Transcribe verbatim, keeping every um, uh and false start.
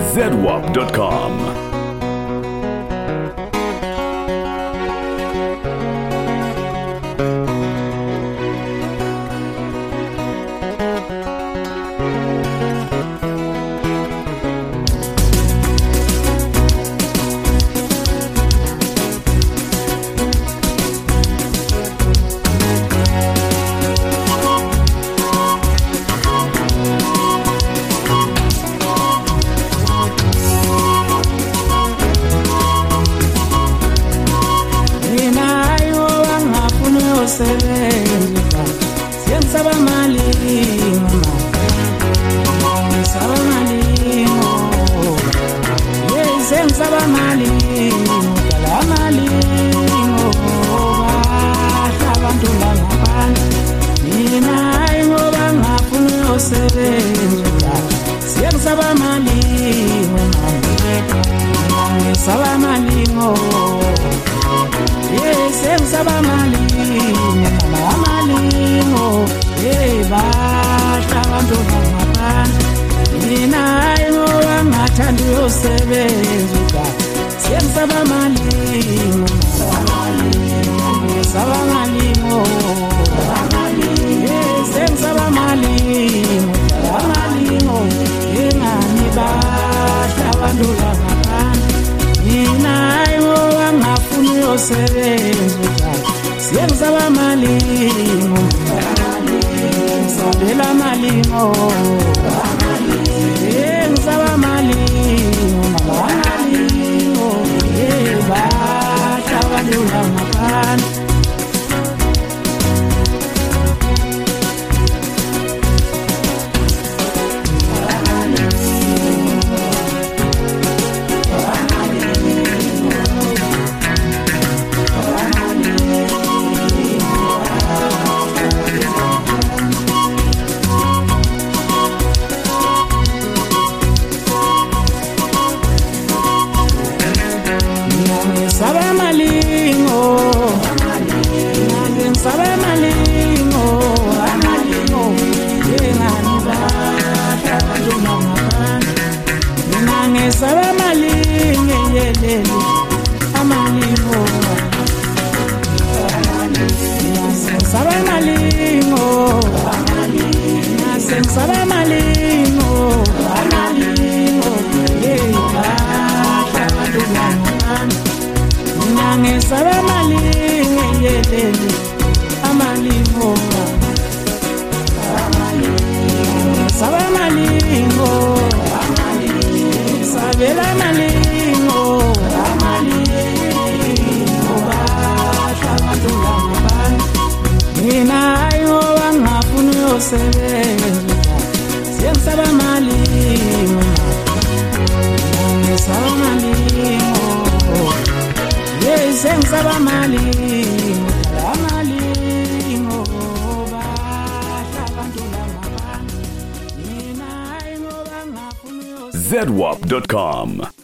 Z W A P dot com. Sebenza senza malino senza malino yeah senza malino la malino abantu langaphandle mina ayingoba ngafuna usebenza senza malino senza malino yeah senza malino amalingo eba abantu ngaphandle mina ayingoba ngathanda uyosebenza siyenzaba amalingo saba amalingo siyenzaba amalingo amalingo engani bahla abantu ngaphandle mina ayingoba ngafuna uyosebenza siyenzaba amalingo sabela amalingo siyenzaba amalingo amalingo ebahla abantu ngaphandle Saba malingo, amalingo, saba malingo, amalingo, engani bahla abantu ngaphandle, nange saba malingo yelele, amalingo, saba malingo, amalingo, saba malingo, amalingo, bahla abantu ngaphandle. Nangesaba malingo yelele amalingo saba malingo sabela malingo amalingo bahla abantu ngaphandle mina ayingoba ngafuna uyosebenza siyenzaba malingo nangesaba malingo siyenzaba amalingo amalingo bahla abantu ngaphandle mina ayingoba ngafuna Z W A P dot com.